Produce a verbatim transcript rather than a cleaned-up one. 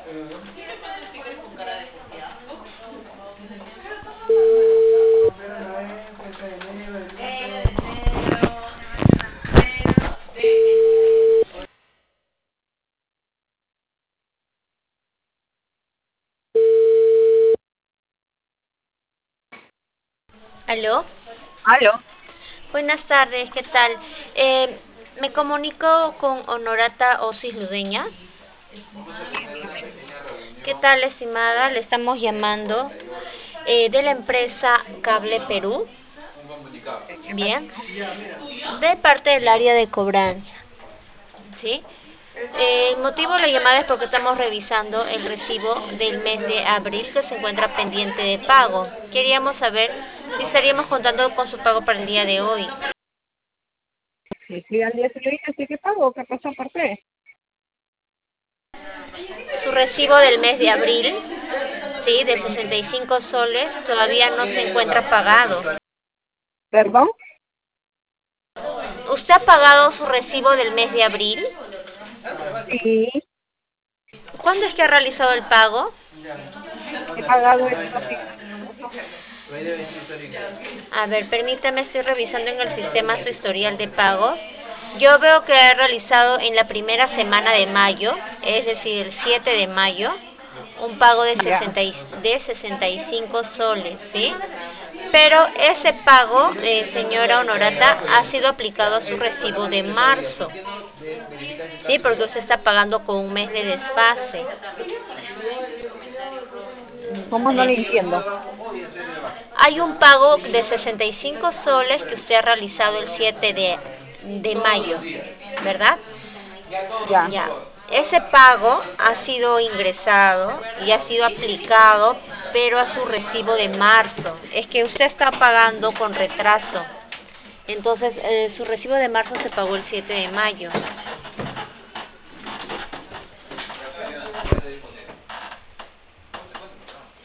¿Aló? Aló. Buenas tardes, ¿qué tal? Eh, me comunico con Honorata Osis Ludeña. ¿Qué tal, estimada? Le estamos llamando eh, de la empresa Cable Perú, ¿Qué bien, pasó? de parte del área de cobranza, ¿sí? Eh, el motivo de la llamada es porque estamos revisando el recibo del mes de abril que se encuentra pendiente de pago. Queríamos saber si estaríamos contando con su pago para el día de hoy. Sí, sí, al día siguiente sí que pago. ¿Qué pasó? ¿Por qué? Su recibo del mes de abril, ¿sí?, de sesenta y cinco soles, todavía no se encuentra pagado. ¿Perdón? ¿Usted ha pagado su recibo del mes de abril? Sí, ¿Cuándo es que ha realizado el pago? he pagado el día siguiente. A ver, permítame, estoy revisando en el sistema su historial de pagos. Yo veo que ha realizado en la primera semana de mayo, es decir, el siete de mayo, un pago de, Ya. sesenta y, de sesenta y cinco soles, ¿sí? Pero ese pago, eh, señora Honorata, ha sido aplicado a su recibo de marzo, ¿sí? Porque usted está pagando con un mes de desfase. ¿Cómo? No le entiendo. Hay un pago de sesenta y cinco soles que usted ha realizado el siete de, de mayo, ¿verdad? Ya. Ya. Ese pago ha sido ingresado y ha sido aplicado, pero a su recibo de marzo. Es que usted está pagando con retraso. Entonces, eh, su recibo de marzo se pagó el siete de mayo.